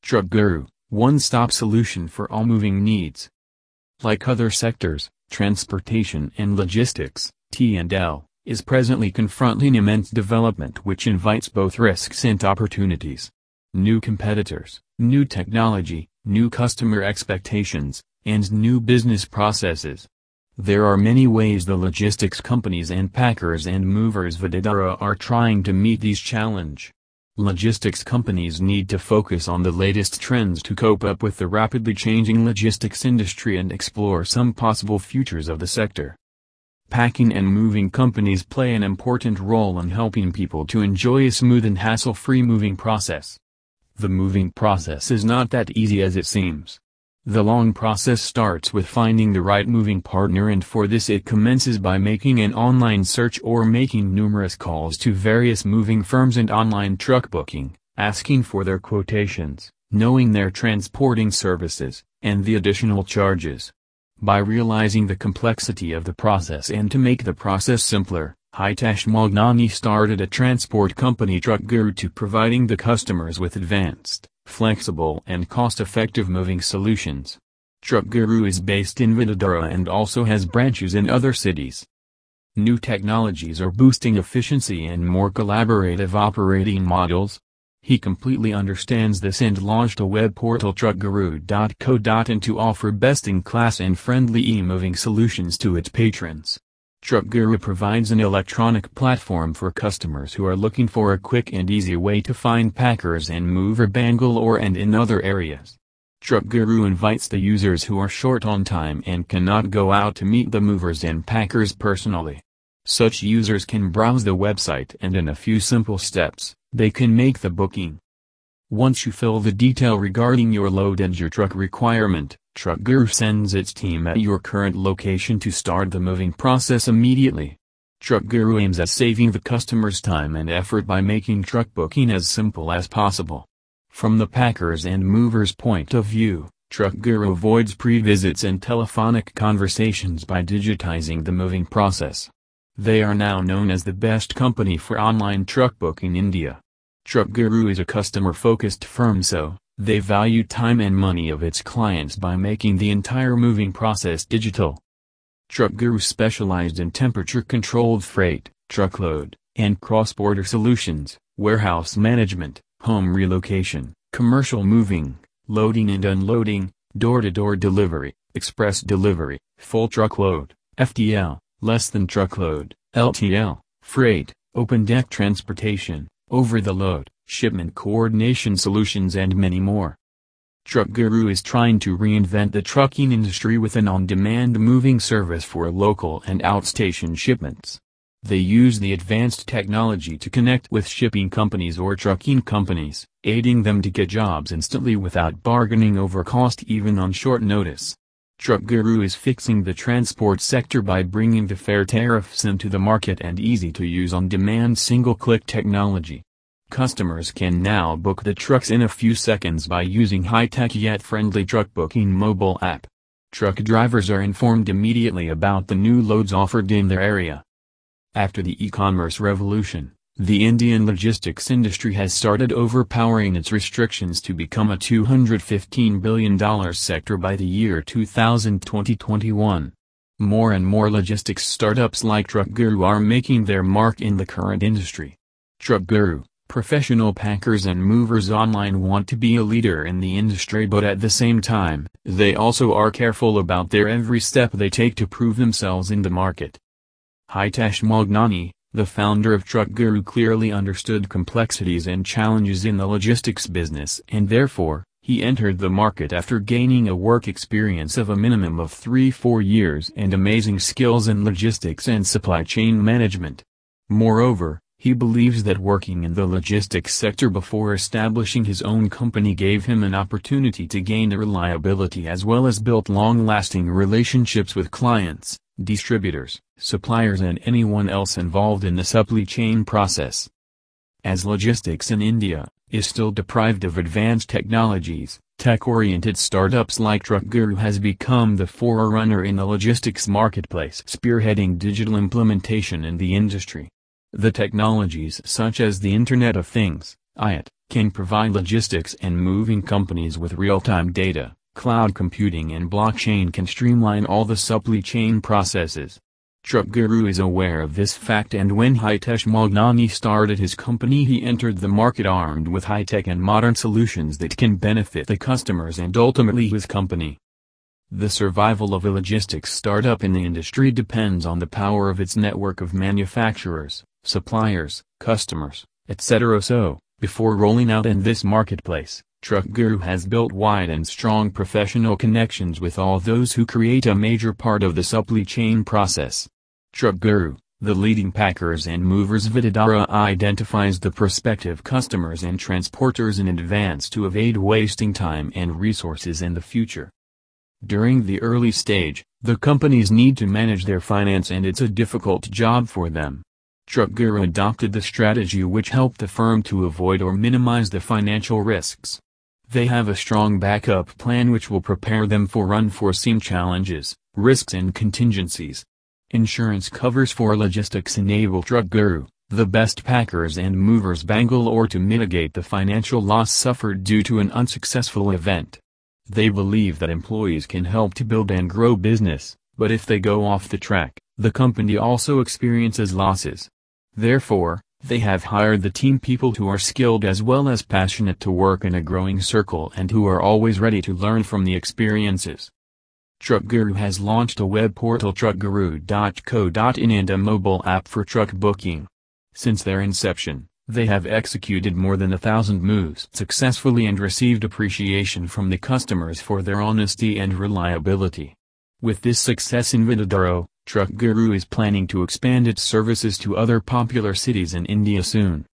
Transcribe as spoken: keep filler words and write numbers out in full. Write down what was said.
Truck Guru, one-stop solution for all moving needs. Like other sectors, transportation and logistics, T and L, is presently confronting immense development which invites both risks and opportunities. New competitors, new technology, new customer expectations, and new business processes. There are many ways the logistics companies and packers and movers Vadodara are trying to meet these challenges. Logistics companies need to focus on the latest trends to cope up with the rapidly changing logistics industry and explore some possible futures of the sector. Packing and moving companies play an important role in helping people to enjoy a smooth and hassle-free moving process. The moving process is not that easy as it seems. The long process starts with finding the right moving partner, and for this it commences by making an online search or making numerous calls to various moving firms and online truck booking, asking for their quotations, knowing their transporting services, and the additional charges. By realizing the complexity of the process and to make the process simpler, Hitesh Mognani started a transport company Truck Guru to providing the customers with advanced, flexible and cost-effective moving solutions. Truck Guru is based in Vadodara and also has branches in other cities. New technologies are boosting efficiency and more collaborative operating models. He completely understands this and launched a web portal truck guru dot co dot in to offer best-in-class and friendly e-moving solutions to its patrons. Truck Guru provides an electronic platform for customers who are looking for a quick and easy way to find packers and mover Bangalore and in other areas. Truck Guru invites the users who are short on time and cannot go out to meet the movers and packers personally. Such users can browse the website and in a few simple steps, they can make the booking. Once you fill the detail regarding your load and your truck requirement, Truck Guru sends its team at your current location to start the moving process immediately. Truck Guru aims at saving the customer's time and effort by making truck booking as simple as possible. From the packers and movers' point of view, Truck Guru avoids pre-visits and telephonic conversations by digitizing the moving process. They are now known as the best company for online truck booking in India. Truck Guru is a customer-focused firm, so they value time and money of its clients by making the entire moving process digital. Truck Guru specialized in temperature-controlled freight, truckload, and cross-border solutions, warehouse management, home relocation, commercial moving, loading and unloading, door-to-door delivery, express delivery, full truckload, F T L, less than truckload, L T L, freight, open-deck transportation, over-the-load, shipment coordination solutions and many more. Truck Guru is trying to reinvent the trucking industry with an on-demand moving service for local and outstation shipments. They use the advanced technology to connect with shipping companies or trucking companies, aiding them to get jobs instantly without bargaining over cost even on short notice. Truck Guru is fixing the transport sector by bringing the fair tariffs into the market and easy-to-use on-demand single-click technology. Customers can now book the trucks in a few seconds by using high-tech yet friendly truck booking mobile app. Truck drivers are informed immediately about the new loads offered in their area. After the e-commerce revolution, the Indian logistics industry has started overpowering its restrictions to become a two hundred fifteen billion dollars sector by the year two thousand twenty to twenty-one. More and more logistics startups like Truck Guru are making their mark in the current industry. Truck Guru, professional packers and movers online want to be a leader in the industry, but at the same time, they also are careful about their every step they take to prove themselves in the market. Hitesh Mognani, the founder of Truck Guru, clearly understood complexities and challenges in the logistics business, and therefore, he entered the market after gaining a work experience of a minimum of three to four years and amazing skills in logistics and supply chain management. Moreover, he believes that working in the logistics sector before establishing his own company gave him an opportunity to gain reliability as well as build long-lasting relationships with clients, distributors, suppliers and anyone else involved in the supply chain process. As logistics in India is still deprived of advanced technologies, tech-oriented startups like Truck Guru has become the forerunner in the logistics marketplace, spearheading digital implementation in the industry. The technologies such as the Internet of Things, I T, can provide logistics and moving companies with real-time data. Cloud computing and blockchain can streamline all the supply chain processes. Truck Guru is aware of this fact, and when Hitesh Magnani started his company, he entered the market armed with high-tech and modern solutions that can benefit the customers and ultimately his company. The survival of a logistics startup in the industry depends on the power of its network of manufacturers, suppliers, customers, et cetera. So, before rolling out in this marketplace, Truck Guru has built wide and strong professional connections with all those who create a major part of the supply chain process. Truck Guru, the leading packers and movers Vitadara, identifies the prospective customers and transporters in advance to avoid wasting time and resources in the future. During the early stage, the companies need to manage their finance, and it's a difficult job for them. Truck Guru adopted the strategy which helped the firm to avoid or minimize the financial risks. They have a strong backup plan which will prepare them for unforeseen challenges, risks and contingencies. Insurance covers for logistics enable Truck Guru, the best packers and movers Bangalore, to mitigate the financial loss suffered due to an unsuccessful event. They believe that employees can help to build and grow business, but if they go off the track, the company also experiences losses. Therefore, they have hired the team people who are skilled as well as passionate to work in a growing circle and who are always ready to learn from the experiences. Truck Guru has launched a web portal, truck guru dot co dot in, and a mobile app for truck booking. Since their inception, they have executed more than a thousand moves successfully and received appreciation from the customers for their honesty and reliability. With this success in Vitadara, Truck Guru is planning to expand its services to other popular cities in India soon.